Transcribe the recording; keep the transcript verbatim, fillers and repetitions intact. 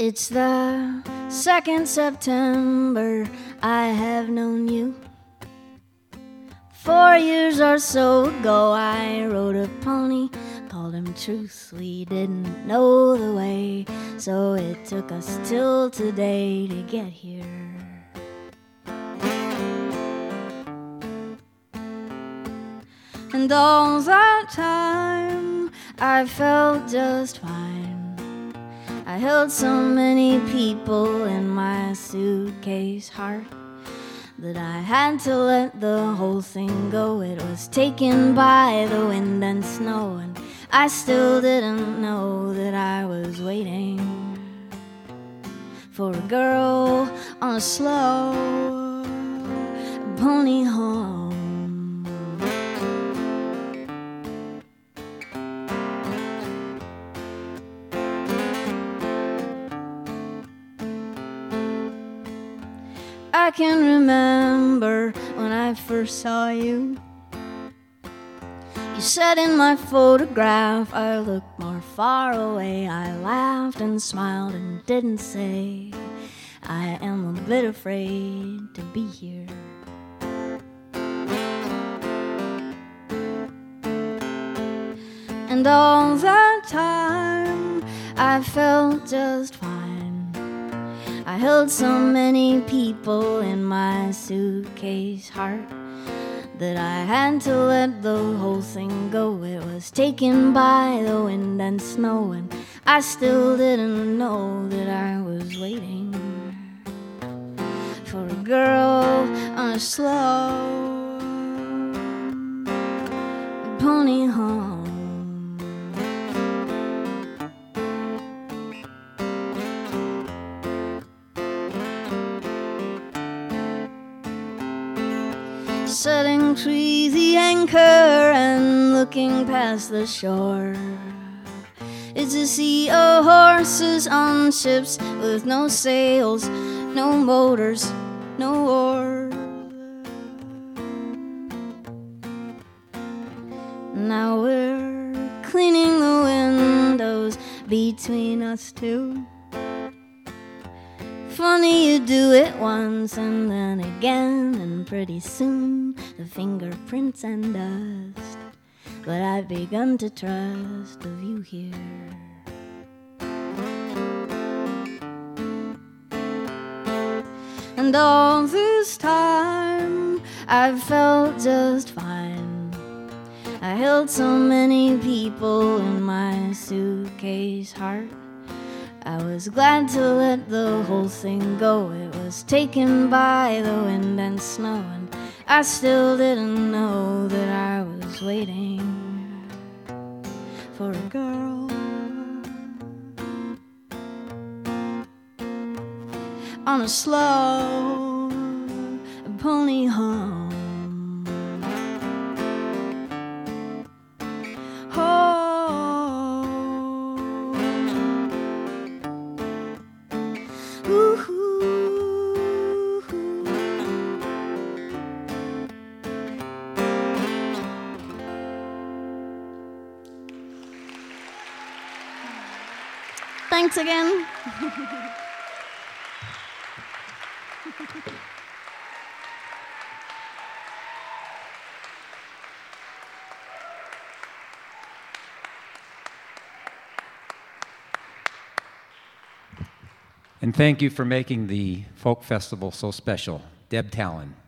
It's the second September I have known you. Four years or so ago I rode a pony, called him Truth. We didn't know the way, so it took us till today to get here. And all that time I felt just fine. I held so many people in my suitcase heart that I had to let the whole thing go. It was taken by the wind and snow, and I still didn't know that I was waiting for a girl on a slow pony home. I can remember when I first saw you. You said in my photograph I looked more far away. I laughed and smiled and didn't say I am a bit afraid to be here. And all that time I felt just fine. I held so many people in my suitcase heart that I had to let the whole thing go. It was taken by the wind and snow, and I still didn't know that I was waiting for a girl on a slow pony home. Setting free the anchor and looking past the shore. It's a sea of horses on ships with no sails, no motors, no oars. Now we're cleaning the windows between us two. Funny, you do it once and then again, and pretty soon the fingerprints and dust. But I've begun to trust the view here. And all this time I've felt just fine. I held so many people in my suitcase heart. I was glad to let the whole thing go. It was taken by the wind and snow, and I still didn't know that I was waiting for a girl on a slow pony home. Thanks again. And thank you for making the folk festival so special, Deb Talon.